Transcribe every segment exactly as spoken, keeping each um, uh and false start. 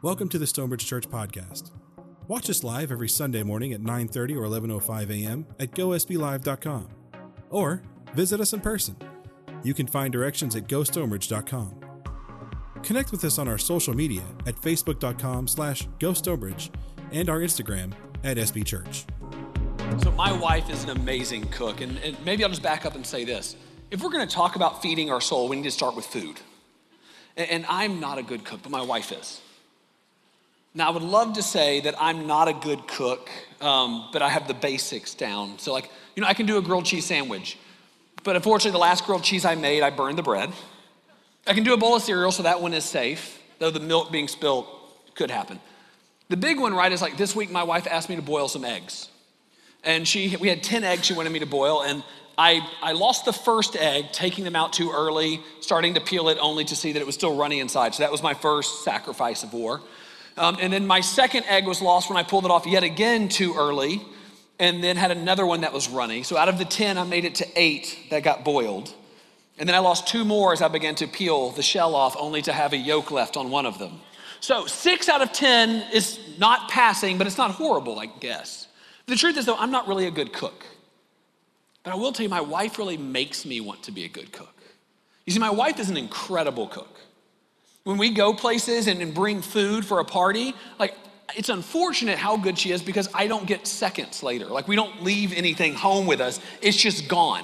Welcome to the Stonebridge Church Podcast. Watch us live every Sunday morning at nine thirty or eleven oh five a.m. at go s b live dot com. Or visit us in person. You can find directions at go stonebridge dot com. Connect with us on our social media at facebook dot com slash go stonebridge and our Instagram at s b church. So my wife is an amazing cook, and, and maybe I'll just back up and say this. If we're gonna talk about feeding our soul, we need to start with food. And, and I'm not a good cook, but my wife is. Now, I would love to say that I'm not a good cook, um, but I have the basics down. So like, you know, I can do a grilled cheese sandwich, but unfortunately the last grilled cheese I made, I burned the bread. I can do a bowl of cereal, so that one is safe, though the milk being spilled could happen. The big one, right, is like this week my wife asked me to boil some eggs. And she, we had ten eggs she wanted me to boil, and I, I lost the first egg, taking them out too early, starting to peel it only to see that it was still runny inside. So that was my first sacrifice of war. Um, and then my second egg was lost when I pulled it off yet again too early, and then had another one that was runny. So out of the ten, I made it to eight that got boiled. And then I lost two more as I began to peel the shell off, only to have a yolk left on one of them. So six out of ten is not passing, but it's not horrible, I guess. The truth is, though, I'm not really a good cook. But I will tell you, my wife really makes me want to be a good cook. You see, my wife is an incredible cook. When we go places and, and bring food for a party, like, it's unfortunate how good she is because I don't get seconds later. Like, we don't leave anything home with us. It's just gone.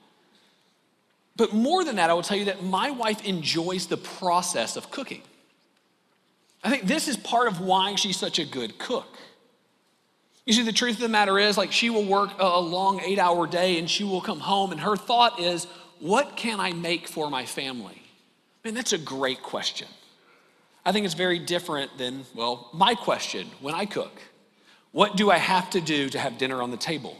But more than that, I will tell you that my wife enjoys the process of cooking. I think this is part of why she's such a good cook. You see, the truth of the matter is, like, she will work a long eight-hour day and she will come home and her thought is, what can I make for my family? Man, that's a great question. I think it's very different than, well, my question when I cook. What do I have to do to have dinner on the table?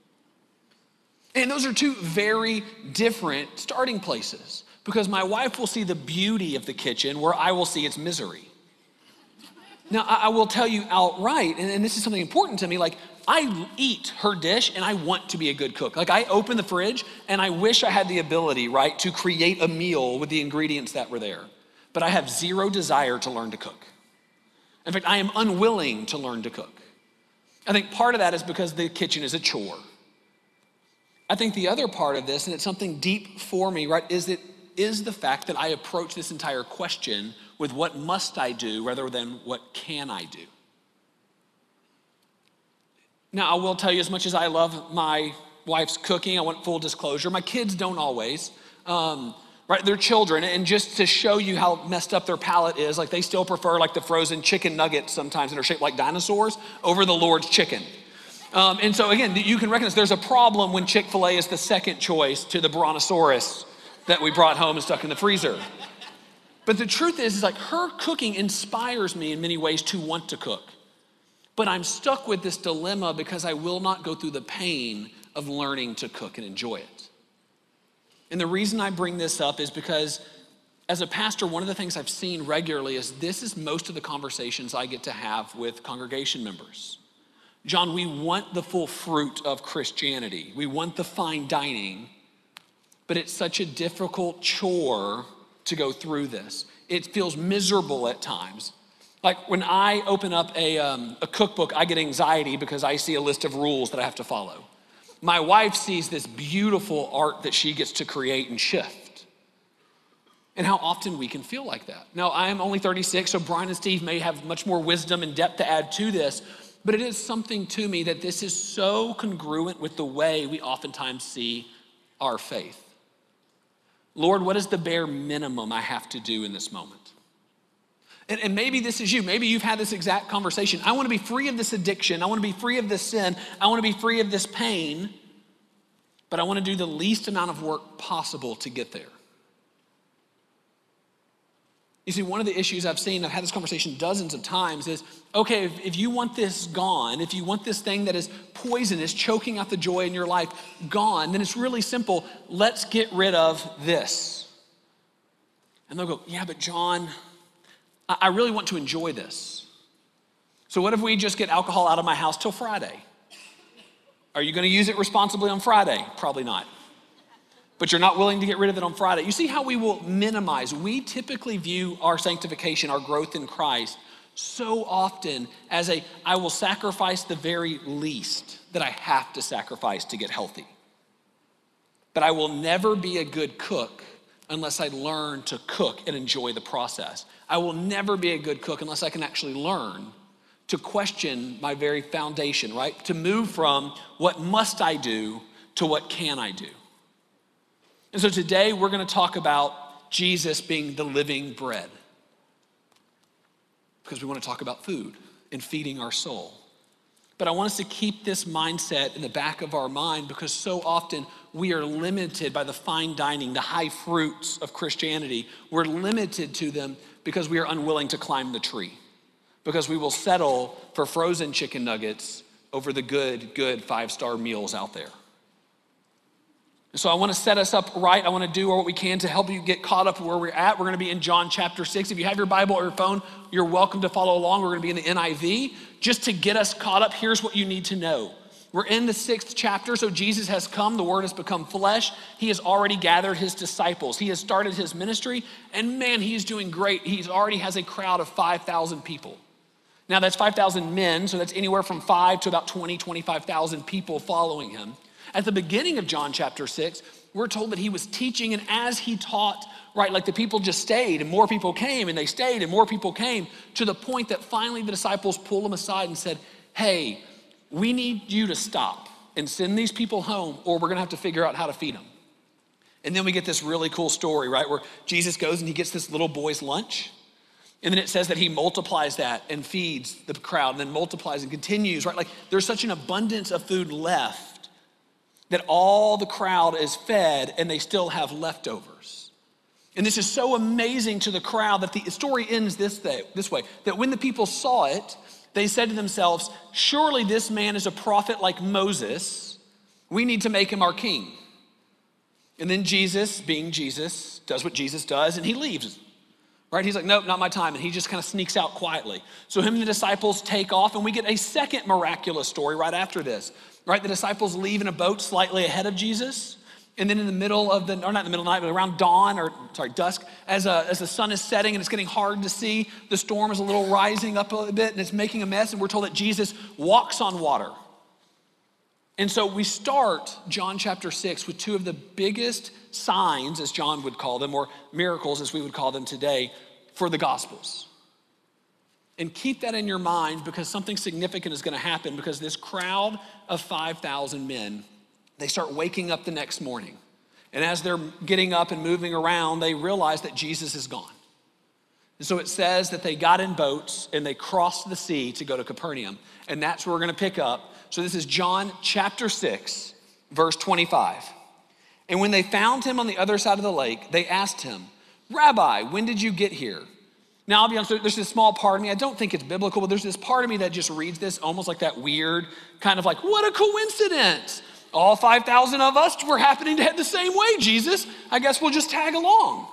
And those are two very different starting places because my wife will see the beauty of the kitchen where I will see its misery. Now, I will tell you outright, and this is something important to me, like, I eat her dish and I want to be a good cook. Like, I open the fridge and I wish I had the ability, right, to create a meal with the ingredients that were there. But I have zero desire to learn to cook. In fact, I am unwilling to learn to cook. I think part of that is because the kitchen is a chore. I think the other part of this, and it's something deep for me, right, is that is the fact that I approach this entire question with what must I do rather than what can I do. Now, I will tell you, as much as I love my wife's cooking, I want full disclosure, my kids don't always, um, right? They're children, and just to show you how messed up their palate is, like, they still prefer like the frozen chicken nuggets sometimes that are shaped like dinosaurs over the Lord's chicken. Um, and so again, you can recognize there's a problem when Chick-fil-A is the second choice to the Brontosaurus that we brought home and stuck in the freezer. But the truth is, is like her cooking inspires me in many ways to want to cook. But I'm stuck with this dilemma because I will not go through the pain of learning to cook and enjoy it. And the reason I bring this up is because as a pastor, one of the things I've seen regularly is this is most of the conversations I get to have with congregation members. John, we want the full fruit of Christianity. We want the fine dining, but it's such a difficult chore to go through this. It feels miserable at times. Like when I open up a, um, a cookbook, I get anxiety because I see a list of rules that I have to follow. My wife sees this beautiful art that she gets to create and shift. And how often we can feel like that. Now, I am only thirty-six, so Brian and Steve may have much more wisdom and depth to add to this, but it is something to me that this is so congruent with the way we oftentimes see our faith. Lord, what is the bare minimum I have to do in this moment? And, and maybe this is you. Maybe you've had this exact conversation. I want to be free of this addiction. I want to be free of this sin. I want to be free of this pain, but I want to do the least amount of work possible to get there. You see, one of the issues I've seen, I've had this conversation dozens of times, is, okay, if, if you want this gone, if you want this thing that is poisonous, choking out the joy in your life, gone, then it's really simple. Let's get rid of this. And they'll go, yeah, but John, I, I really want to enjoy this. So what if we just get alcohol out of my house till Friday? Are you going to use it responsibly on Friday? Probably not. But you're not willing to get rid of it on Friday. You see how we will minimize. We typically view our sanctification, our growth in Christ, so often as a, I will sacrifice the very least that I have to sacrifice to get healthy. But I will never be a good cook unless I learn to cook and enjoy the process. I will never be a good cook unless I can actually learn to question my very foundation, right? To move from what must I do to what can I do. And so today we're gonna talk about Jesus being the living bread, because we wanna talk about food and feeding our soul. But I want us to keep this mindset in the back of our mind, because so often we are limited by the fine dining, the high fruits of Christianity. We're limited to them because we are unwilling to climb the tree, because we will settle for frozen chicken nuggets over the good, good five-star meals out there. So I want to set us up right. I want to do what we can to help you get caught up where we're at. We're going to be in John chapter six. If you have your Bible or your phone, you're welcome to follow along. We're going to be in the N I V. Just to get us caught up, here's what you need to know. We're in the sixth chapter, so Jesus has come. The Word has become flesh. He has already gathered his disciples. He has started his ministry, and man, he's doing great. He already has a crowd of five thousand people. Now that's five thousand men, so that's anywhere from five to about twenty, twenty-five thousand people following him. At the beginning of John chapter six, we're told that he was teaching, and as he taught, right, like the people just stayed, and more people came, and they stayed, and more people came, to the point that finally the disciples pulled him aside and said, hey, we need you to stop and send these people home, or we're gonna have to figure out how to feed them. And then we get this really cool story, right, where Jesus goes and he gets this little boy's lunch, and then it says that he multiplies that and feeds the crowd, and then multiplies and continues, right? Like there's such an abundance of food left that all the crowd is fed and they still have leftovers. And this is so amazing to the crowd that the story ends this, day, this way, that when the people saw it, they said to themselves, surely this man is a prophet like Moses. We need to make him our king. And then Jesus, being Jesus, does what Jesus does and he leaves. Right? He's like, nope, not my time. And he just kind of sneaks out quietly. So him and the disciples take off, and we get a second miraculous story right after this. Right? The disciples leave in a boat slightly ahead of Jesus. And then in the middle of the, or not in the middle of the night, but around dawn, or sorry, dusk, as, a, as the sun is setting and it's getting hard to see, the storm is a little rising up a little bit and it's making a mess. And we're told that Jesus walks on water. And so we start John chapter six with two of the biggest signs, as John would call them, or miracles as we would call them today, for the Gospels. And keep that in your mind, because something significant is gonna happen, because this crowd of five thousand men, they start waking up the next morning. And as they're getting up and moving around, they realize that Jesus is gone. And so it says that they got in boats and they crossed the sea to go to Capernaum. And that's where we're gonna pick up. So this is John chapter six, verse twenty-five. And when they found him on the other side of the lake, they asked him, Rabbi, when did you get here? Now, I'll be honest, there's this small part of me, I don't think it's biblical, but there's this part of me that just reads this almost like that weird, kind of like, what a coincidence. All five thousand of us were happening to head the same way, Jesus. I guess we'll just tag along.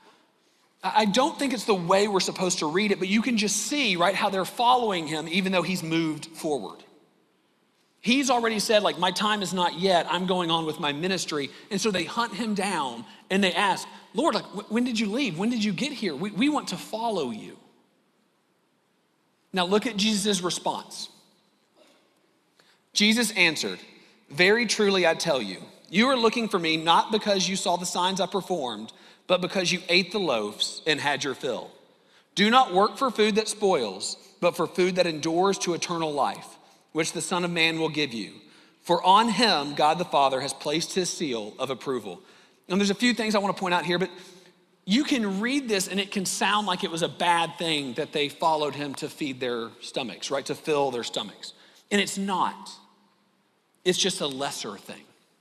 I don't think it's the way we're supposed to read it, but you can just see, right, how they're following him even though he's moved forward. He's already said, like, my time is not yet, I'm going on with my ministry. And so they hunt him down and they ask, Lord, like, when did you leave? When did you get here? We, we want to follow you. Now look at Jesus' response. Jesus answered, very truly I tell you, you are looking for me not because you saw the signs I performed, but because you ate the loaves and had your fill. Do not work for food that spoils, but for food that endures to eternal life, which the Son of Man will give you. For on him, God the Father has placed his seal of approval. And there's a few things I want to point out here, but you can read this and it can sound like it was a bad thing that they followed him to feed their stomachs, right? To fill their stomachs. And it's not. It's just a lesser thing.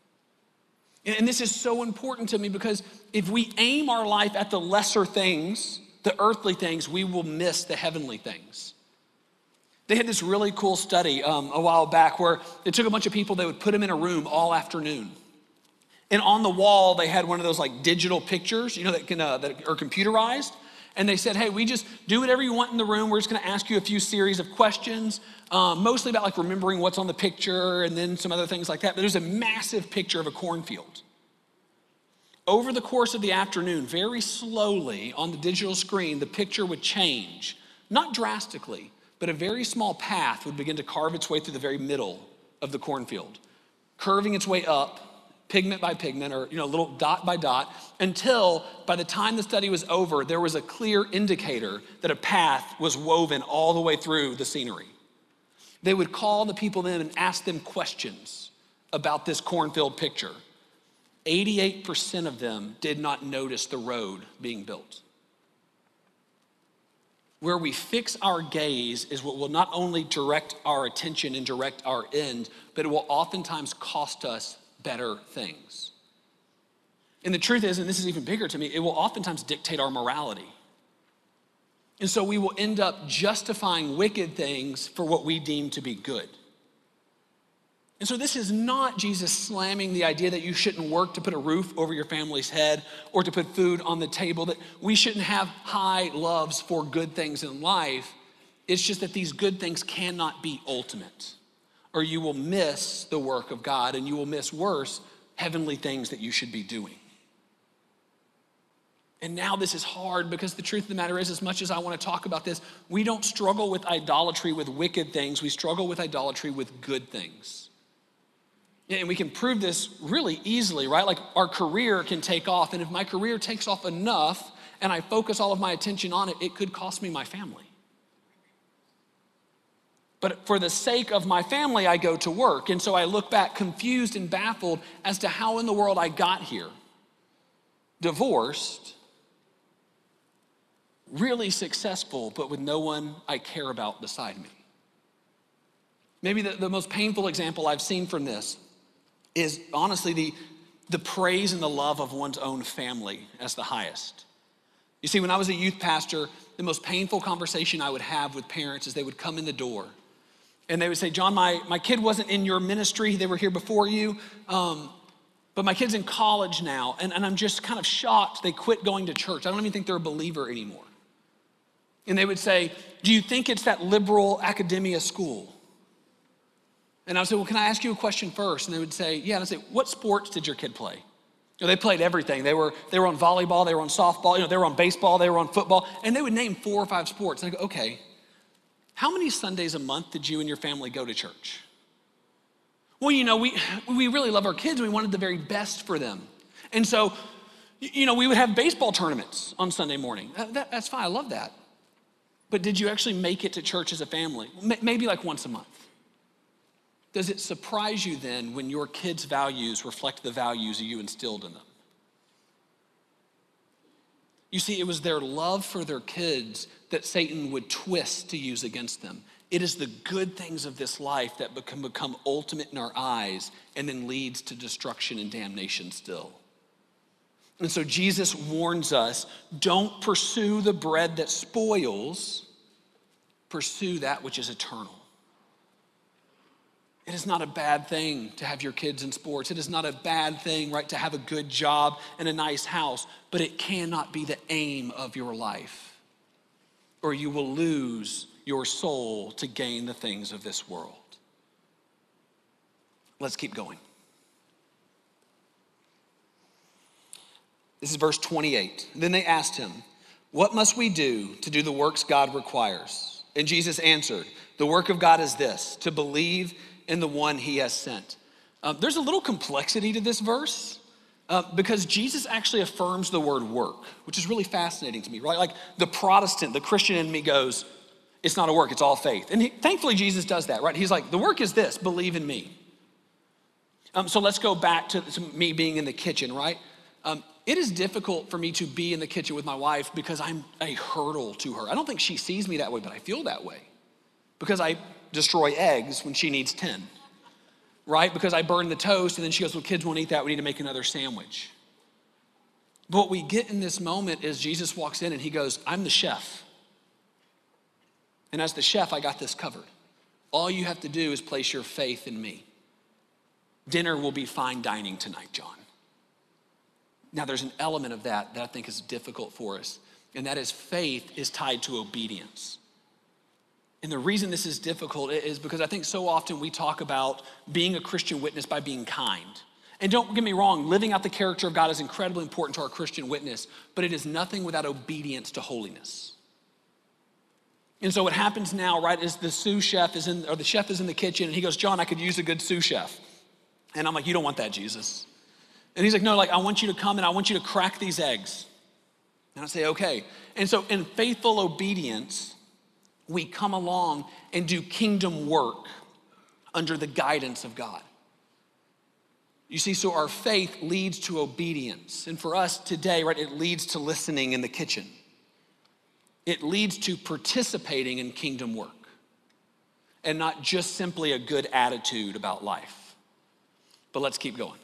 And this is so important to me, because if we aim our life at the lesser things, the earthly things, we will miss the heavenly things. They had this really cool study um, a while back where they took a bunch of people, they would put them in a room all afternoon. And on the wall, they had one of those like digital pictures, you know, that can uh, that are computerized. And they said, hey, we just do whatever you want in the room. We're just gonna ask you a few series of questions, um, mostly about like remembering what's on the picture and then some other things like that. But there's a massive picture of a cornfield. Over the course of the afternoon, very slowly on the digital screen, the picture would change not drastically, but a very small path would begin to carve its way through the very middle of the cornfield, curving its way up, pigment by pigment, or you know, little dot by dot, until by the time the study was over, there was a clear indicator that a path was woven all the way through the scenery. They would call the people in and ask them questions about this cornfield picture. eighty-eight percent of them did not notice the road being built. Where we fix our gaze is what will not only direct our attention and direct our end, but it will oftentimes cost us better things. And the truth is, and this is even bigger to me, it will oftentimes dictate our morality. And so we will end up justifying wicked things for what we deem to be good. And so this is not Jesus slamming the idea that you shouldn't work to put a roof over your family's head or to put food on the table, that we shouldn't have high loves for good things in life. It's just that these good things cannot be ultimate, or you will miss the work of God and you will miss worse, heavenly things that you should be doing. And now this is hard because the truth of the matter is, as much as I want to talk about this, we don't struggle with idolatry with wicked things. We struggle with idolatry with good things. And we can prove this really easily, right? Like our career can take off, and if my career takes off enough and I focus all of my attention on it, it could cost me my family. But for the sake of my family, I go to work. And so I look back confused and baffled as to how in the world I got here. Divorced, really successful, but with no one I care about beside me. Maybe the, the most painful example I've seen from this is honestly the, the praise and the love of one's own family as the highest. You see, when I was a youth pastor, the most painful conversation I would have with parents is they would come in the door and they would say, John, my, my kid wasn't in your ministry. They were here before you. Um, but my kid's in college now, and, and I'm just kind of shocked they quit going to church. I don't even think they're a believer anymore. And they would say, do you think it's that liberal academia school? And I would say, well, can I ask you a question first? And they would say, yeah. And I'd say, what sports did your kid play? You know, they played everything. They were, they were on volleyball, they were on softball, you know, they were on baseball, they were on football. And they would name four or five sports. And I go, okay, how many Sundays a month did you and your family go to church? Well, you know, we, we really love our kids and we wanted the very best for them. And so, you know, we would have baseball tournaments on Sunday morning. That, that, that's fine, I love that. But did you actually make it to church as a family? Maybe like once a month. Does it surprise you then when your kids' values reflect the values you instilled in them? You see, it was their love for their kids that Satan would twist to use against them. It is the good things of this life that become, become ultimate in our eyes and then leads to destruction and damnation still. And so Jesus warns us, don't pursue the bread that spoils, pursue that which is eternal. It is not a bad thing to have your kids in sports. It is not a bad thing, right, to have a good job and a nice house, but it cannot be the aim of your life, or you will lose your soul to gain the things of this world. Let's keep going. This is verse twenty-eight. Then they asked him, what must we do to do the works God requires? And Jesus answered, the work of God is this, to believe in the one he has sent. Uh, there's a little complexity to this verse uh, because Jesus actually affirms the word work, which is really fascinating to me, right? Like the Protestant, the Christian in me goes, it's not a work, it's all faith. And he, thankfully Jesus does that, right? He's like, the work is this, believe in me. Um, so let's go back to, to me being in the kitchen, right? Um, it is difficult for me to be in the kitchen with my wife because I'm a hurdle to her. I don't think she sees me that way, but I feel that way because I destroy eggs when she needs ten, right? Because I burn the toast and then she goes, well, kids won't eat that. We need to make another sandwich. But what we get in this moment is Jesus walks in and he goes, I'm the chef. And as the chef, I got this covered. All you have to do is place your faith in me. Dinner will be fine dining tonight, John. Now there's an element of that that I think is difficult for us, and that is faith is tied to obedience. And the reason this is difficult is because I think so often we talk about being a Christian witness by being kind. And don't get me wrong, living out the character of God is incredibly important to our Christian witness, but it is nothing without obedience to holiness. And so what happens now, right, is the sous chef is in, or the chef is in the kitchen, and he goes, John, I could use a good sous chef. And I'm like, you don't want that, Jesus. And he's like, no, like, I want you to come and I want you to crack these eggs. And I say, okay. And so in faithful obedience, we come along and do kingdom work under the guidance of God. You see, so our faith leads to obedience. And for us today, right, it leads to listening in the kitchen. It leads to participating in kingdom work and not just simply a good attitude about life. But let's keep going.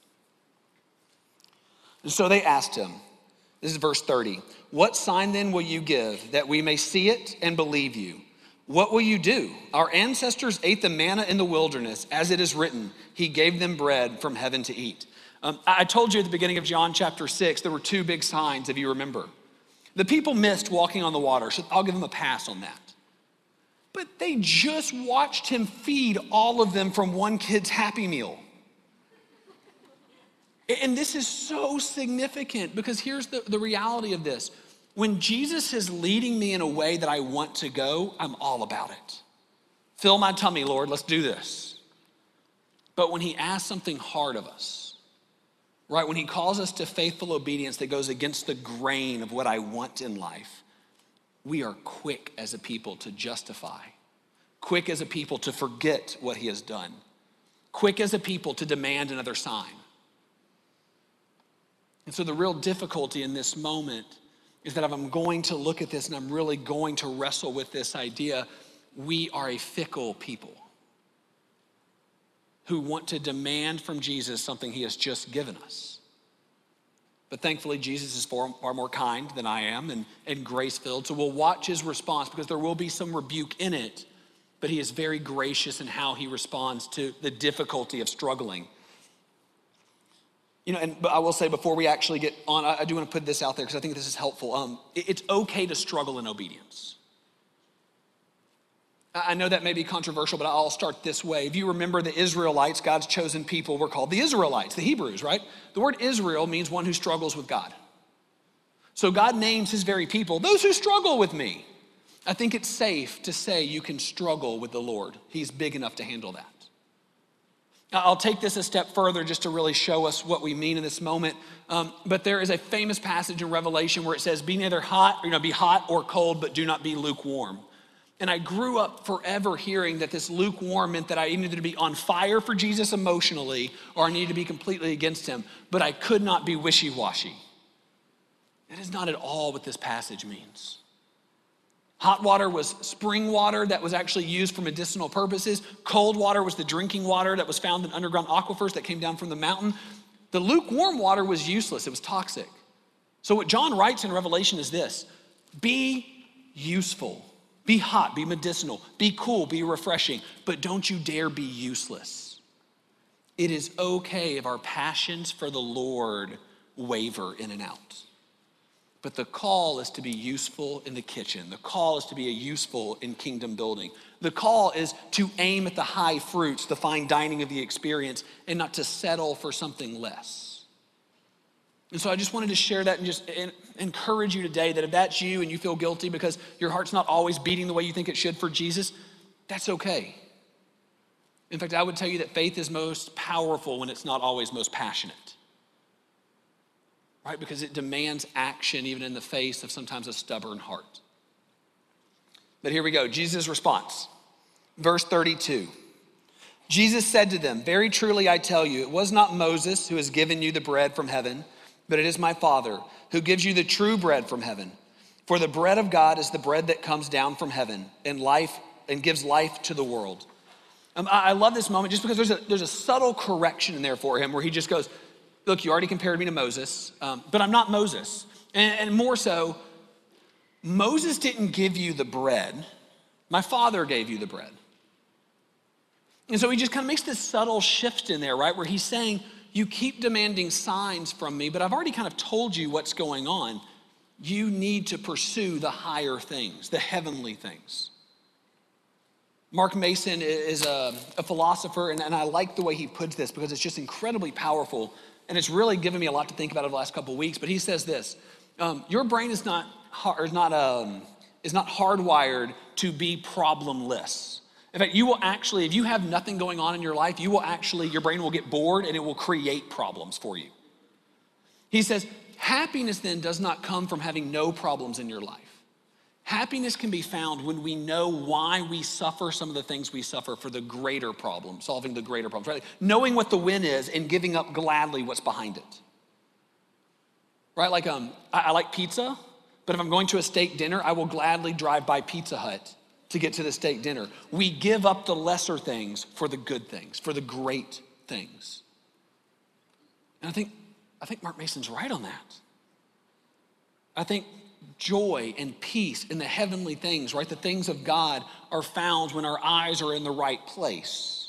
And so they asked him, this is verse thirty, what sign then will you give that we may see it and believe you? What will you do? Our ancestors ate the manna in the wilderness, as it is written, he gave them bread from heaven to eat. Um, I told you at the beginning of John chapter six, there were two big signs, if you remember. The people missed walking on the water, so I'll give them a pass on that. But they just watched him feed all of them from one kid's Happy Meal. And this is so significant because here's the, the reality of this. When Jesus is leading me in a way that I want to go, I'm all about it. Fill my tummy, Lord, let's do this. But when he asks something hard of us, right, when he calls us to faithful obedience that goes against the grain of what I want in life, we are quick as a people to justify, quick as a people to forget what he has done, quick as a people to demand another sign. And so the real difficulty in this moment is that if I'm going to look at this and I'm really going to wrestle with this idea, we are a fickle people who want to demand from Jesus something he has just given us. But thankfully, Jesus is far, far more kind than I am and, and grace-filled, so we'll watch his response because there will be some rebuke in it, but he is very gracious in how he responds to the difficulty of struggling. You know, and I will say before we actually get on, I do want to put this out there because I think this is helpful. Um, it's okay to struggle in obedience. I know that may be controversial, but I'll start this way. If you remember the Israelites, God's chosen people, were called the Israelites, the Hebrews, right? The word Israel means one who struggles with God. So God names his very people, those who struggle with me. I think it's safe to say you can struggle with the Lord. He's big enough to handle that. I'll take this a step further just to really show us what we mean in this moment. Um, but there is a famous passage in Revelation where it says, be neither hot, or, you know, be hot or cold, but do not be lukewarm. And I grew up forever hearing that this lukewarm meant that I needed to be on fire for Jesus emotionally, or I needed to be completely against him, but I could not be wishy-washy. That is not at all what this passage means. Hot water was spring water that was actually used for medicinal purposes. Cold water was the drinking water that was found in underground aquifers that came down from the mountain. The lukewarm water was useless. It was toxic. So what John writes in Revelation is this: be useful, be hot, be medicinal, be cool, be refreshing, but don't you dare be useless. It is okay if our passions for the Lord waver in and out. But the call is to be useful in the kitchen. The call is to be a useful in kingdom building. The call is to aim at the high fruits, the fine dining of the experience, and not to settle for something less. And so I just wanted to share that and just encourage you today that if that's you and you feel guilty because your heart's not always beating the way you think it should for Jesus, that's okay. In fact, I would tell you that faith is most powerful when it's not always most passionate. Right? Because it demands action even in the face of sometimes a stubborn heart. But here we go, Jesus' response. Verse thirty-two. Jesus said to them, very truly I tell you, it was not Moses who has given you the bread from heaven, but it is my Father who gives you the true bread from heaven. For the bread of God is the bread that comes down from heaven and life and gives life to the world. Um, I, I love this moment just because there's a, there's a subtle correction in there for him where he just goes, look, you already compared me to Moses, um, but I'm not Moses. And, and more so, Moses didn't give you the bread. My Father gave you the bread. And so he just kind of makes this subtle shift in there, right? Where he's saying, you keep demanding signs from me, but I've already kind of told you what's going on. You need to pursue the higher things, the heavenly things. Mark Mason is a, a philosopher, and, and I like the way he puts this because it's just incredibly powerful. And it's really given me a lot to think about over the last couple of weeks. But he says this, um, your brain is not, hard, is not um, is not hardwired to be problemless. In fact, you will actually, if you have nothing going on in your life, you will actually, your brain will get bored and it will create problems for you. He says, happiness then does not come from having no problems in your life. Happiness can be found when we know why we suffer some of the things we suffer for the greater problem, solving the greater problems, right? Knowing what the win is and giving up gladly what's behind it. Right, like um, I, I like pizza, but if I'm going to a steak dinner, I will gladly drive by Pizza Hut to get to the steak dinner. We give up the lesser things for the good things, for the great things. And I think, I think Mark Mason's right on that. I think joy and peace in the heavenly things, right? The things of God are found when our eyes are in the right place.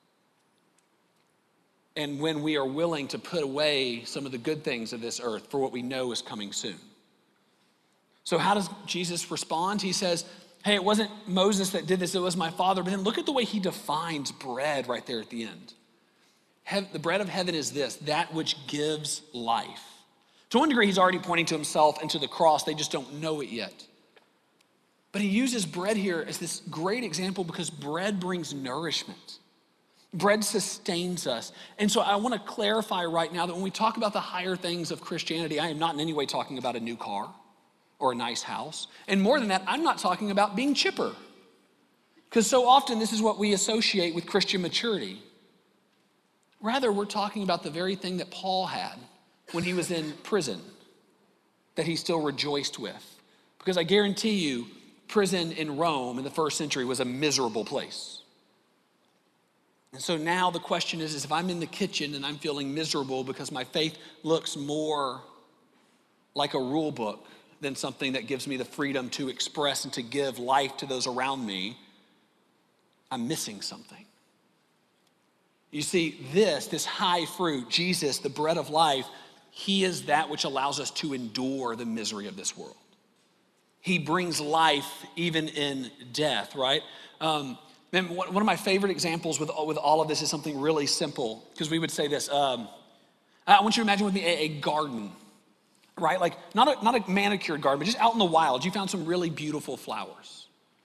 And when we are willing to put away some of the good things of this earth for what we know is coming soon. So how does Jesus respond? He says, hey, it wasn't Moses that did this, it was my Father. But then look at the way he defines bread right there at the end. He- the bread of heaven is this, that which gives life. To one degree, he's already pointing to himself and to the cross. They just don't know it yet. But he uses bread here as this great example because bread brings nourishment. Bread sustains us. And so I want to clarify right now that when we talk about the higher things of Christianity, I am not in any way talking about a new car or a nice house. And more than that, I'm not talking about being chipper. Because so often this is what we associate with Christian maturity. Rather, we're talking about the very thing that Paul had when he was in prison, that he still rejoiced with. Because I guarantee you, prison in Rome in the first century was a miserable place. And so now the question is, is if I'm in the kitchen and I'm feeling miserable because my faith looks more like a rule book than something that gives me the freedom to express and to give life to those around me, I'm missing something. You see, this, this high fruit, Jesus, the bread of life, he is that which allows us to endure the misery of this world. He brings life even in death, right? Um, man, one of my favorite examples with, with all of this is something really simple, because we would say this. Um, I want you to imagine with me a, a garden, right? Like not a, not a manicured garden, but just out in the wild. You found some really beautiful flowers.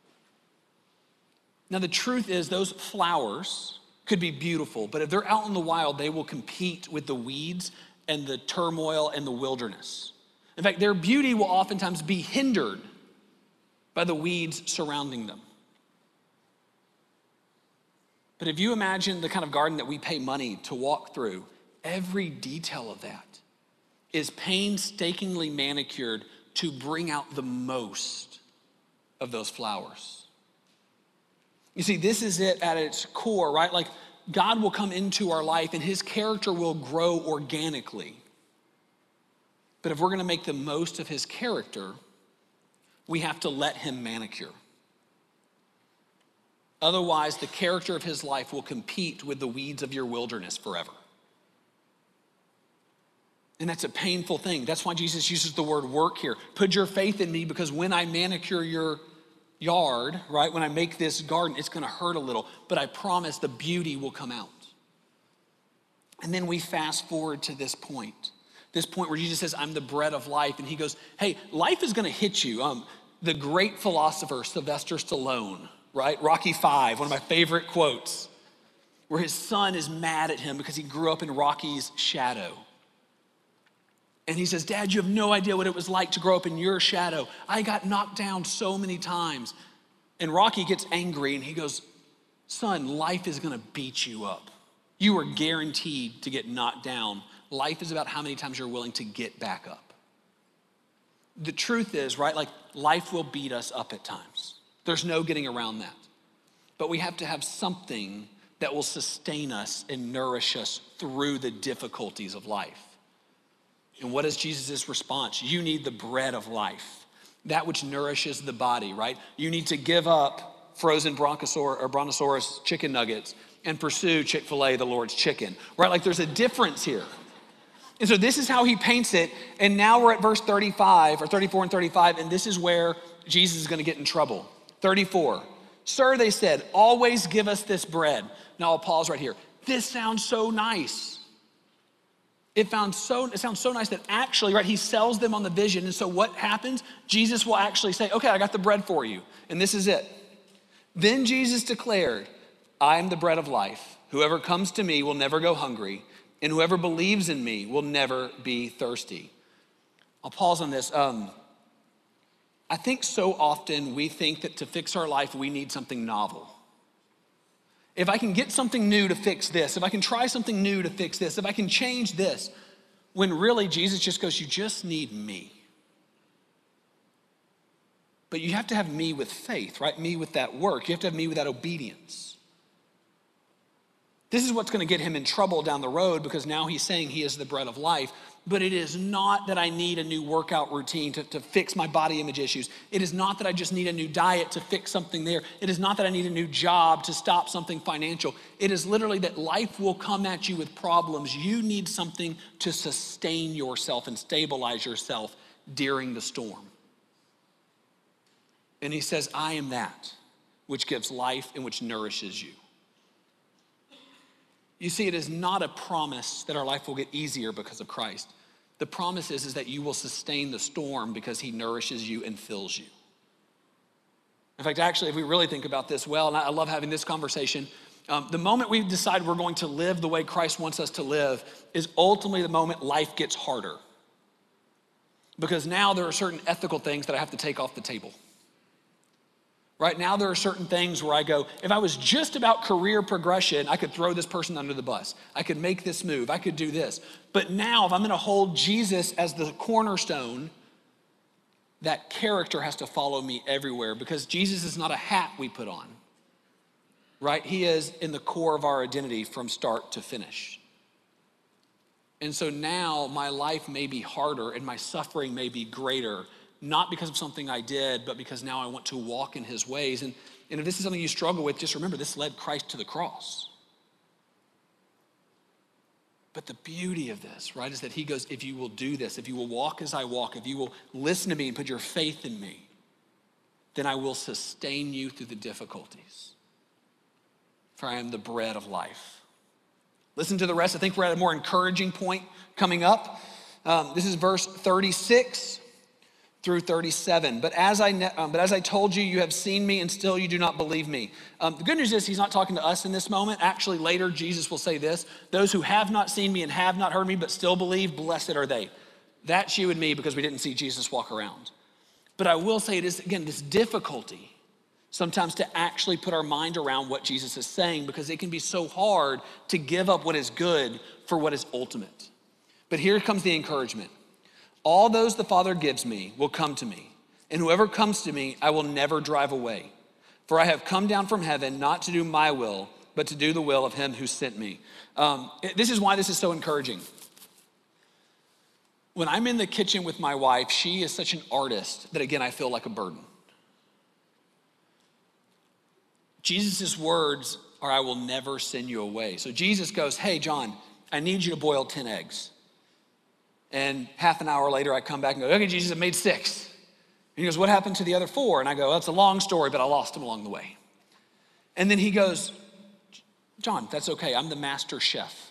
Now the truth is those flowers could be beautiful, but if they're out in the wild, they will compete with the weeds and the turmoil and the wilderness. In fact, their beauty will oftentimes be hindered by the weeds surrounding them. But if you imagine the kind of garden that we pay money to walk through, every detail of that is painstakingly manicured to bring out the most of those flowers. You see, this is it at its core, right? Like God will come into our life and his character will grow organically. But if we're gonna make the most of his character, we have to let him manicure. Otherwise, the character of his life will compete with the weeds of your wilderness forever. And that's a painful thing. That's why Jesus uses the word work here. Put your faith in me, because when I manicure your yard, right, when I make this garden, it's gonna hurt a little, but I promise the beauty will come out. And then we fast forward to this point, this point where Jesus says, I'm the bread of life. And he goes, hey, life is gonna hit you. Um, the great philosopher, Sylvester Stallone, right? Rocky Five, one of my favorite quotes, where his son is mad at him because he grew up in Rocky's shadow. And he says, Dad, you have no idea what it was like to grow up in your shadow. I got knocked down so many times. And Rocky gets angry and he goes, son, life is gonna beat you up. You are guaranteed to get knocked down. Life is about how many times you're willing to get back up. The truth is, right, like life will beat us up at times. There's no getting around that. But we have to have something that will sustain us and nourish us through the difficulties of life. And what is Jesus' response? You need the bread of life, that which nourishes the body, right? You need to give up frozen bronchosaurus or brontosaurus chicken nuggets and pursue Chick-fil-A, the Lord's chicken, right? Like there's a difference here. And so this is how he paints it. And now we're at verse thirty-five or thirty-four and thirty-five, and this is where Jesus is gonna get in trouble. thirty-four, sir, they said, always give us this bread. Now I'll pause right here. This sounds so nice. It, found so, it sounds so nice that actually, right, he sells them on the vision. And so what happens? Jesus will actually say, okay, I got the bread for you, and this is it. Then Jesus declared, I am the bread of life. Whoever comes to me will never go hungry, and whoever believes in me will never be thirsty. I'll pause on this. Um, I think so often we think that to fix our life, we need something novel. If I can get something new to fix this, if I can try something new to fix this, if I can change this, when really Jesus just goes, you just need me. But you have to have me with faith, right? Me with that work. You have to have me with that obedience. This is what's going to get him in trouble down the road, because now he's saying he is the bread of life. But it is not that I need a new workout routine to, to fix my body image issues. It is not that I just need a new diet to fix something there. It is not that I need a new job to stop something financial. It is literally that life will come at you with problems. You need something to sustain yourself and stabilize yourself during the storm. And he says, I am that which gives life and which nourishes you. You see, it is not a promise that our life will get easier because of Christ. The promise is, is that you will sustain the storm because he nourishes you and fills you. In fact, actually, if we really think about this well, and I love having this conversation, um, the moment we decide we're going to live the way Christ wants us to live is ultimately the moment life gets harder. Because now there are certain ethical things that I have to take off the table. Right now, there are certain things where I go, if I was just about career progression, I could throw this person under the bus. I could make this move. I could do this. But now, if I'm going to hold Jesus as the cornerstone, that character has to follow me everywhere, because Jesus is not a hat we put on, right? He is in the core of our identity from start to finish. And so now my life may be harder and my suffering may be greater, not because of something I did, but because now I want to walk in his ways. And, and if this is something you struggle with, just remember, this led Christ to the cross. But the beauty of this, right, is that he goes, if you will do this, if you will walk as I walk, if you will listen to me and put your faith in me, then I will sustain you through the difficulties. For I am the bread of life. Listen to the rest. I think we're at a more encouraging point coming up. Um, this is verse thirty-six. Through thirty-seven. But as I um, but as I told you, you have seen me, and still you do not believe me. Um, the good news is he's not talking to us in this moment. Actually, later Jesus will say this: those who have not seen me and have not heard me, but still believe, blessed are they. That's you and me, because we didn't see Jesus walk around. But I will say it is, again, this difficulty sometimes to actually put our mind around what Jesus is saying, because it can be so hard to give up what is good for what is ultimate. But here comes the encouragement. All those the Father gives me will come to me, and whoever comes to me, I will never drive away. For I have come down from heaven not to do my will, but to do the will of him who sent me. Um, this is why this is so encouraging. When I'm in the kitchen with my wife, she is such an artist that, again, I feel like a burden. Jesus' words are, I will never send you away. So Jesus goes, hey, John, I need you to boil ten eggs. And half an hour later, I come back and go, okay, Jesus, I made six. And he goes, what happened to the other four? And I go, that's a long story, but I lost them along the way. And then he goes, John, that's okay. I'm the master chef.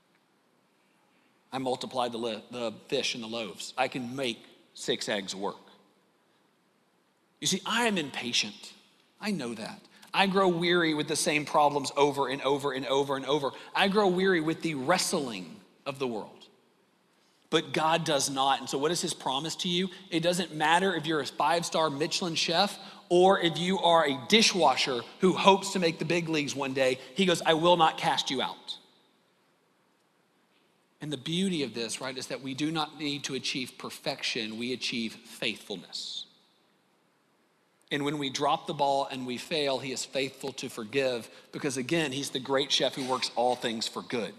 I multiplied the, li- the fish and the loaves. I can make six eggs work. You see, I am impatient. I know that. I grow weary with the same problems over and over and over and over. I grow weary with the wrestling of the world. But God does not. And so what is his promise to you? It doesn't matter if you're a five-star Michelin chef or if you are a dishwasher who hopes to make the big leagues one day. He goes, I will not cast you out. And the beauty of this, right, is that we do not need to achieve perfection. We achieve faithfulness. And when we drop the ball and we fail, he is faithful to forgive, because again, he's the great chef who works all things for good.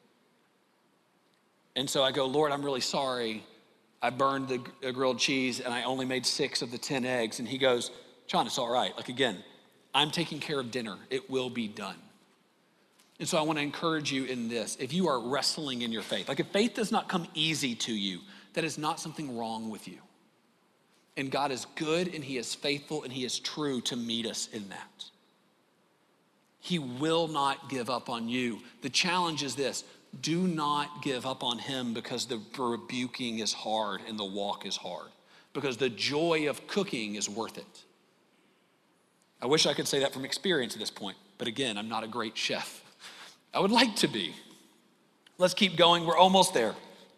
And so I go, Lord, I'm really sorry. I burned the grilled cheese and I only made six of the ten eggs. And he goes, John, it's all right. Like, again, I'm taking care of dinner. It will be done. And so I want to encourage you in this. If you are wrestling in your faith, like if faith does not come easy to you, that is not something wrong with you. And God is good and he is faithful and he is true to meet us in that. He will not give up on you. The challenge is this: do not give up on him because the rebuking is hard and the walk is hard, because the joy of cooking is worth it. I wish I could say that from experience at this point, but again, I'm not a great chef. I would like to be. Let's keep going. We're almost there.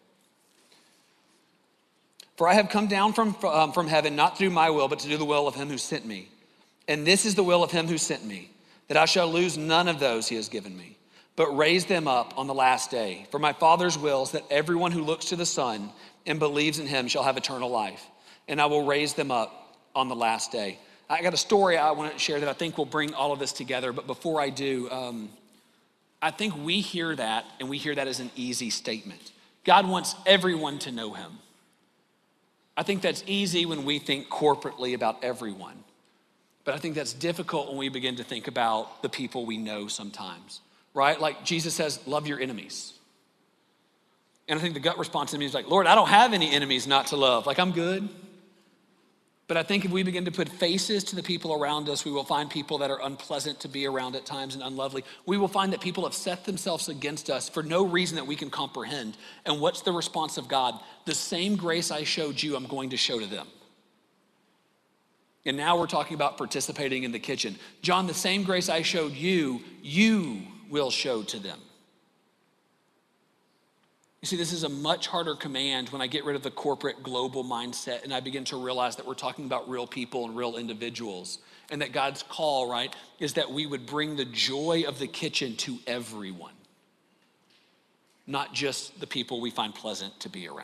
For I have come down from, um, from heaven, not to do my will, but to do the will of him who sent me. And this is the will of him who sent me, that I shall lose none of those he has given me, but raise them up on the last day. For my Father's will is that everyone who looks to the Son and believes in him shall have eternal life, and I will raise them up on the last day. I got a story I want to share that I think will bring all of this together, but before I do, um, I think we hear that, and we hear that as an easy statement. God wants everyone to know him. I think that's easy when we think corporately about everyone, but I think that's difficult when we begin to think about the people we know sometimes. Right? Like Jesus says, love your enemies. And I think the gut response to me is like, Lord, I don't have any enemies not to love. Like, I'm good. But I think if we begin to put faces to the people around us, we will find people that are unpleasant to be around at times and unlovely. We will find that people have set themselves against us for no reason that we can comprehend. And what's the response of God? The same grace I showed you, I'm going to show to them. And now we're talking about participating in the kitchen. John, the same grace I showed you, you will show to them. You see, this is a much harder command when I get rid of the corporate global mindset and I begin to realize that we're talking about real people and real individuals, and that God's call, right, is that we would bring the joy of the kitchen to everyone, not just the people we find pleasant to be around.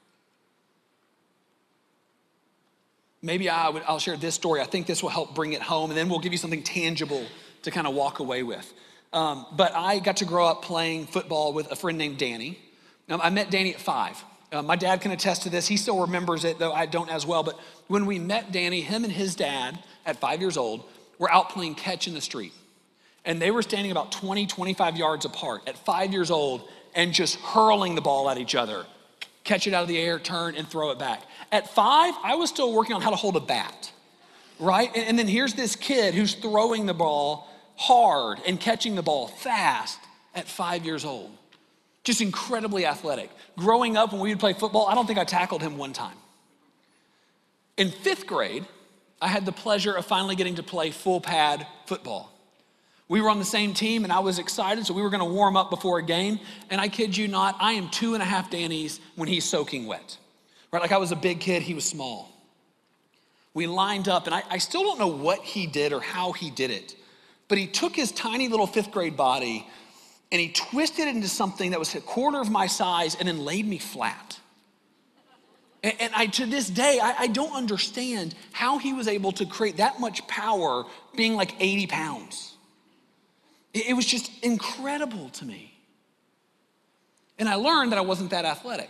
Maybe I would, I'll share this story. I think this will help bring it home, and then we'll give you something tangible to kind of walk away with. Um, but I got to grow up playing football with a friend named Danny. Um, I met Danny at five. Uh, my dad can attest to this. He still remembers it, though I don't as well. But when we met Danny, him and his dad at five years old were out playing catch in the street. And they were standing about twenty, twenty-five yards apart at five years old and just hurling the ball at each other. Catch it out of the air, turn, and throw it back. At five, I was still working on how to hold a bat, right? And, and then here's this kid who's throwing the ball hard and catching the ball fast at five years old. Just incredibly athletic. Growing up when we would play football, I don't think I tackled him one time. In fifth grade, I had the pleasure of finally getting to play full pad football. We were on the same team and I was excited, so we were gonna warm up before a game. And I kid you not, I am two and a half Danny's when he's soaking wet. Right, like I was a big kid, he was small. We lined up and I, I still don't know what he did or how he did it. But he took his tiny little fifth grade body and he twisted it into something that was a quarter of my size and then laid me flat. And, and I, to this day, I, I don't understand how he was able to create that much power being like eighty pounds. It, it was just incredible to me. And I learned that I wasn't that athletic.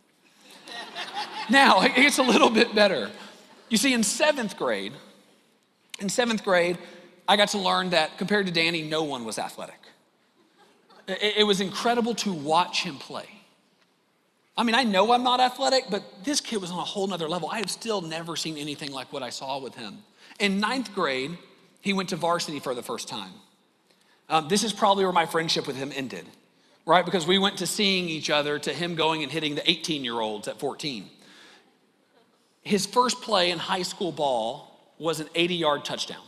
Now, it gets a little bit better. You see, in seventh grade, in seventh grade, I got to learn that compared to Danny, no one was athletic. It was incredible to watch him play. I mean, I know I'm not athletic, but this kid was on a whole nother level. I have still never seen anything like what I saw with him. In ninth grade, he went to varsity for the first time. Um, this is probably where my friendship with him ended, right? Because we went to seeing each other, to him going and hitting the eighteen-year-olds at fourteen. His first play in high school ball was an eighty-yard touchdown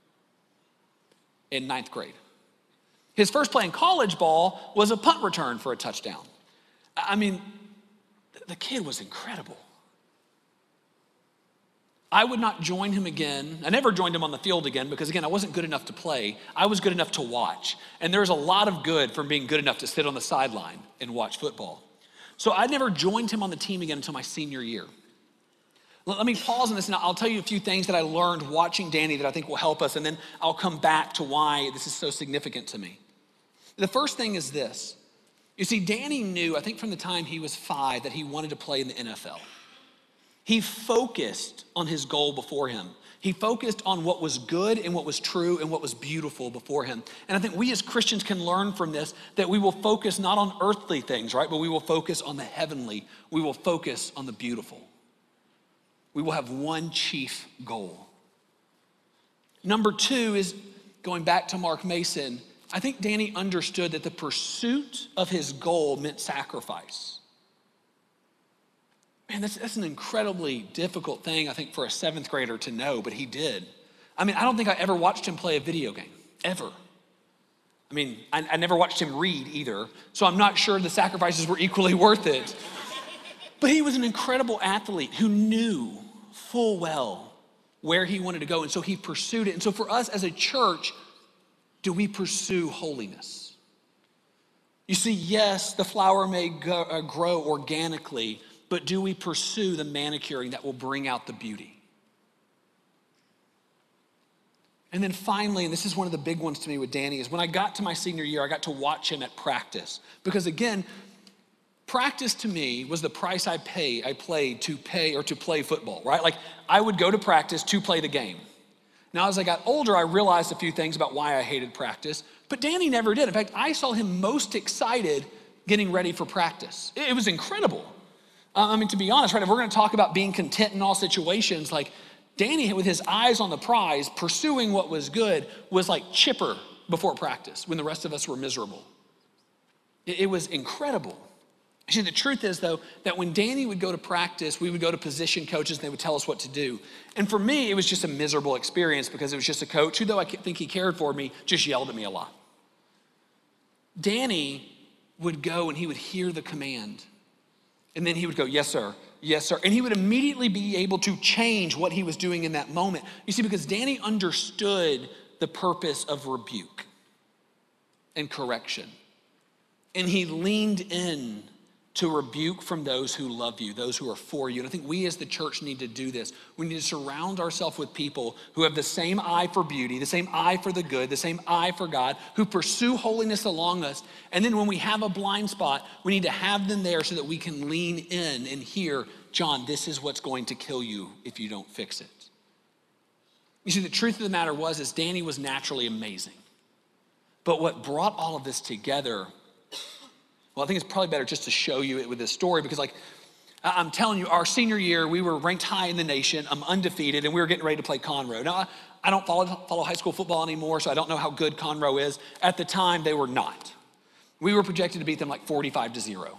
in ninth grade. His first play in college ball was a punt return for a touchdown. I mean, the kid was incredible. I would not join him again. I never joined him on the field again because, again, I wasn't good enough to play. I was good enough to watch. And there's a lot of good from being good enough to sit on the sideline and watch football. So I never joined him on the team again until my senior year. Let me pause on this and I'll tell you a few things that I learned watching Danny that I think will help us, and then I'll come back to why this is so significant to me. The first thing is this. You see, Danny knew, I think from the time he was five, that he wanted to play in the N F L. He focused on his goal before him. He focused on what was good and what was true and what was beautiful before him. And I think we as Christians can learn from this that we will focus not on earthly things, right? But we will focus on the heavenly. We will focus on the beautiful. We will have one chief goal. Number two is, going back to Mark Mason, I think Danny understood that the pursuit of his goal meant sacrifice. Man, that's, that's an incredibly difficult thing, I think, for a seventh grader to know, but he did. I mean, I don't think I ever watched him play a video game, ever. I mean, I, I never watched him read either, so I'm not sure the sacrifices were equally worth it. But he was an incredible athlete who knew full well where he wanted to go, and so he pursued it. And so for us as a church, do we pursue holiness? You see, yes, the flower may go, uh, grow organically, but do we pursue the manicuring that will bring out the beauty? And then finally, and this is one of the big ones to me with Danny, is when I got to my senior year, I got to watch him at practice. Because again, practice to me was the price I pay, I played to pay or to play football, right? Like I would go to practice to play the game. Now, as I got older, I realized a few things about why I hated practice, but Danny never did. In fact, I saw him most excited getting ready for practice. It was incredible. Uh, I mean, to be honest, right, if we're gonna talk about being content in all situations, like Danny, with his eyes on the prize, pursuing what was good, was like chipper before practice when the rest of us were miserable. It, it was incredible. See, the truth is, though, that when Danny would go to practice, we would go to position coaches and they would tell us what to do. And for me, it was just a miserable experience because it was just a coach who, though I think he cared for me, just yelled at me a lot. Danny would go and he would hear the command. And then he would go, yes, sir, yes, sir. And he would immediately be able to change what he was doing in that moment. You see, because Danny understood the purpose of rebuke and correction. And he leaned in to rebuke from those who love you, those who are for you. And I think we as the church need to do this. We need to surround ourselves with people who have the same eye for beauty, the same eye for the good, the same eye for God, who pursue holiness along us. And then when we have a blind spot, we need to have them there so that we can lean in and hear, John, this is what's going to kill you if you don't fix it. You see, the truth of the matter was, is Danny was naturally amazing. But what brought all of this together, well, I think it's probably better just to show you it with this story because like, I'm telling you, our senior year, we were ranked high in the nation. I'm undefeated and we were getting ready to play Conroe. Now, I, I don't follow, follow high school football anymore, so I don't know how good Conroe is. At the time, they were not. We were projected to beat them like forty-five to zero.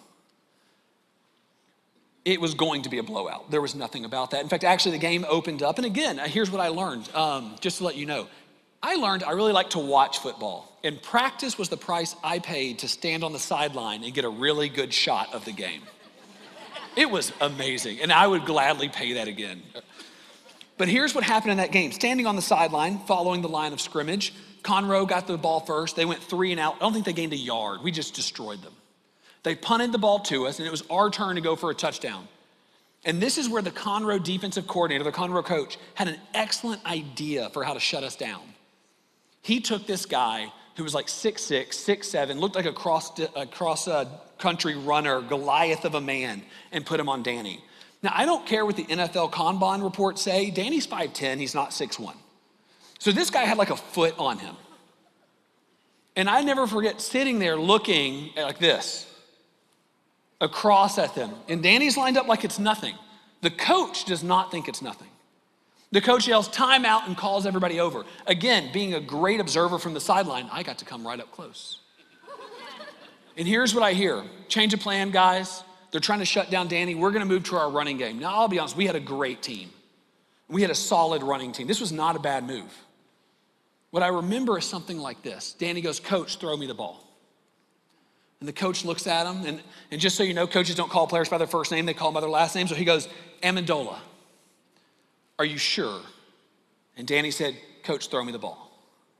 It was going to be a blowout. There was nothing about that. In fact, actually the game opened up. And again, here's what I learned, um, just to let you know. I learned I really like to watch football, and practice was the price I paid to stand on the sideline and get a really good shot of the game. It was amazing, and I would gladly pay that again. But here's what happened in that game. Standing on the sideline, following the line of scrimmage, Conroe got the ball first. They went three and out. I don't think they gained a yard. We just destroyed them. They punted the ball to us, and it was our turn to go for a touchdown. And this is where the Conroe defensive coordinator, the Conroe coach, had an excellent idea for how to shut us down. He took this guy who was like six six, six seven, looked like a cross, a cross uh, country runner, Goliath of a man, and put him on Danny. Now, I don't care what the N F L Combine reports say. Danny's five ten, he's not six one. So this guy had like a foot on him. And I never forget sitting there looking like this, across at them. And Danny's lined up like it's nothing. The coach does not think it's nothing. The coach yells timeout and calls everybody over. Again, being a great observer from the sideline, I got to come right up close. And here's what I hear. Change of plan, guys. They're trying to shut down Danny. We're gonna move to our running game. Now, I'll be honest, we had a great team. We had a solid running team. This was not a bad move. What I remember is something like this. Danny goes, coach, throw me the ball. And the coach looks at him, and, and just so you know, coaches don't call players by their first name, they call them by their last name. So he goes, Amendola. Are you sure? And Danny said, coach, throw me the ball.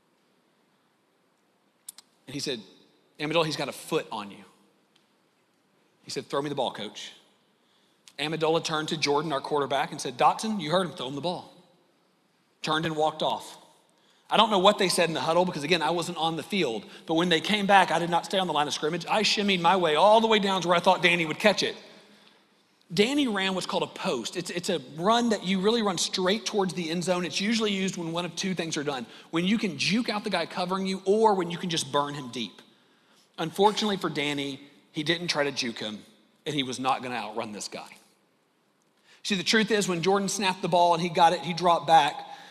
And he said, Amendola, he's got a foot on you. He said, throw me the ball, coach. Amendola turned to Jordan, our quarterback, and said, Dotson, you heard him, throw him the ball. Turned and walked off. I don't know what they said in the huddle because, again, I wasn't on the field. But when they came back, I did not stay on the line of scrimmage. I shimmied my way all the way down to where I thought Danny would catch it. Danny ran what's called a post. It's, it's a run that you really run straight towards the end zone. It's usually used when one of two things are done. When you can juke out the guy covering you or when you can just burn him deep. Unfortunately for Danny, he didn't try to juke him, and he was not gonna outrun this guy. See, the truth is when Jordan snapped the ball and he got it, he dropped back.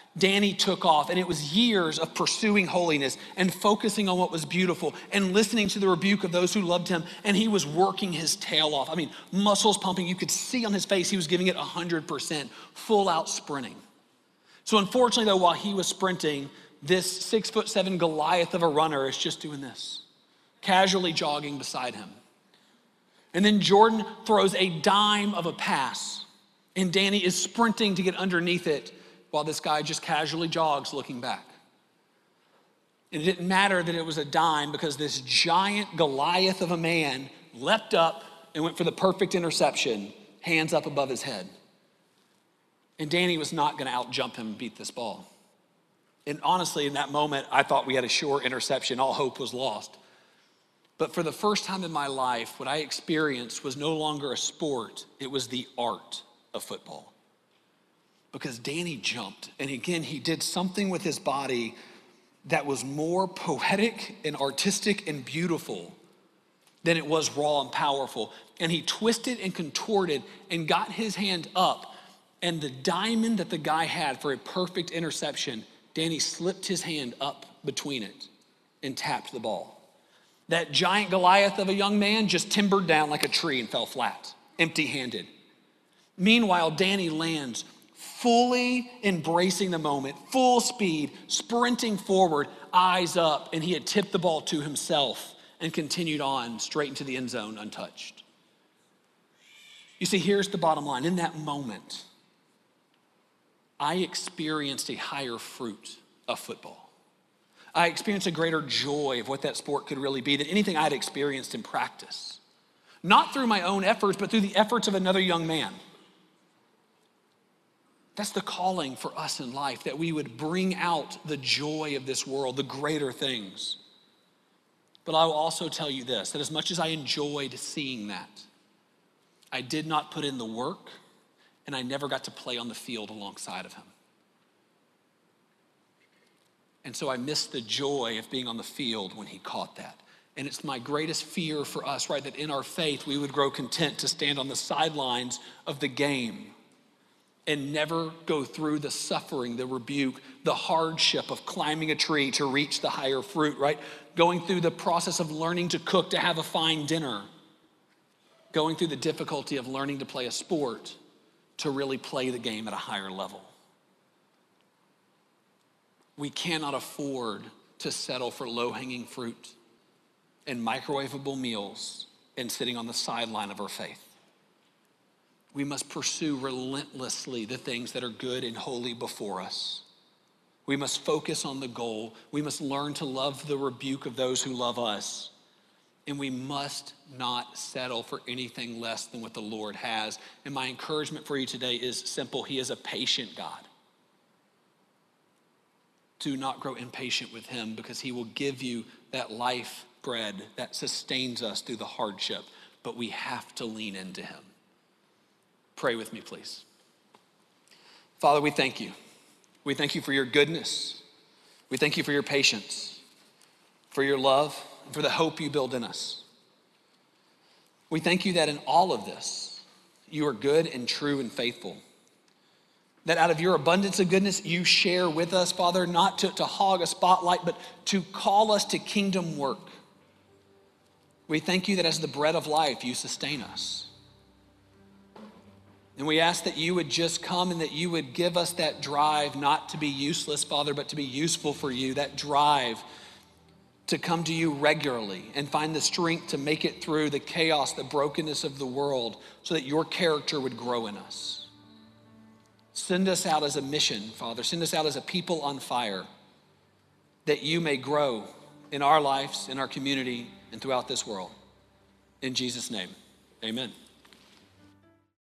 Danny took off, and it was years of pursuing holiness and focusing on what was beautiful and listening to the rebuke of those who loved him, and he was working his tail off. I mean, muscles pumping. You could see on his face he was giving it one hundred percent, full out sprinting. So unfortunately, though, while he was sprinting, this six foot seven Goliath of a runner is just doing this, casually jogging beside him. And then Jordan throws a dime of a pass, and Danny is sprinting to get underneath it while this guy just casually jogs looking back. And it didn't matter that it was a dime, because this giant Goliath of a man leapt up and went for the perfect interception, hands up above his head. And Danny was not gonna out-jump him and beat this ball. And honestly, in that moment, I thought we had a sure interception. All hope was lost. But for the first time in my life, what I experienced was no longer a sport, it was the art of football. Because Danny jumped, and again, he did something with his body that was more poetic and artistic and beautiful than it was raw and powerful. And he twisted and contorted and got his hand up, and the diamond that the guy had for a perfect interception, Danny slipped his hand up between it and tapped the ball. That giant Goliath of a young man just timbered down like a tree and fell flat, empty-handed. Meanwhile, Danny lands fully embracing the moment, full speed, sprinting forward, eyes up, and he had tipped the ball to himself and continued on straight into the end zone untouched. You see, here's the bottom line. In that moment, I experienced a higher fruit of football. I experienced a greater joy of what that sport could really be than anything I had experienced in practice. Not through my own efforts, but through the efforts of another young man. That's the calling for us in life, that we would bring out the joy of this world, the greater things. But I will also tell you this, that as much as I enjoyed seeing that, I did not put in the work, and I never got to play on the field alongside of him. And so I missed the joy of being on the field when he caught that. And it's my greatest fear for us, right, that in our faith we would grow content to stand on the sidelines of the game and never go through the suffering, the rebuke, the hardship of climbing a tree to reach the higher fruit, right? Going through the process of learning to cook to have a fine dinner. Going through the difficulty of learning to play a sport to really play the game at a higher level. We cannot afford to settle for low-hanging fruit and microwavable meals and sitting on the sideline of our faith. We must pursue relentlessly the things that are good and holy before us. We must focus on the goal. We must learn to love the rebuke of those who love us. And we must not settle for anything less than what the Lord has. And my encouragement for you today is simple. He is a patient God. Do not grow impatient with him, because he will give you that life bread that sustains us through the hardship. But we have to lean into him. Pray with me, please. Father, we thank you. We thank you for your goodness. We thank you for your patience, for your love, and for the hope you build in us. We thank you that in all of this, you are good and true and faithful. That out of your abundance of goodness, you share with us, Father, not to, to hog a spotlight, but to call us to kingdom work. We thank you that as the bread of life, you sustain us. And we ask that you would just come and that you would give us that drive not to be useless, Father, but to be useful for you, that drive to come to you regularly and find the strength to make it through the chaos, the brokenness of the world, so that your character would grow in us. Send us out as a mission, Father. Send us out as a people on fire, that you may grow in our lives, in our community, and throughout this world. In Jesus' name, amen.